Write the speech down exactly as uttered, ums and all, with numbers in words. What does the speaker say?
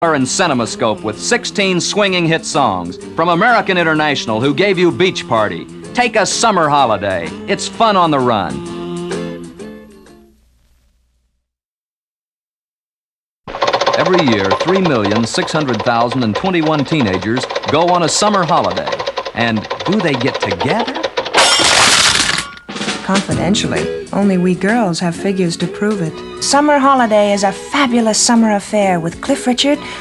and CinemaScope with sixteen swinging hit songs from American International, who gave you Beach Party. Take a summer holiday. It's fun on the run. Every year, three million six hundred thousand twenty-one teenagers go on a summer holiday. And do they get together? Confidentially, only we girls have figures to prove it. Summer Holiday is a fabulous summer affair with Cliff Richard,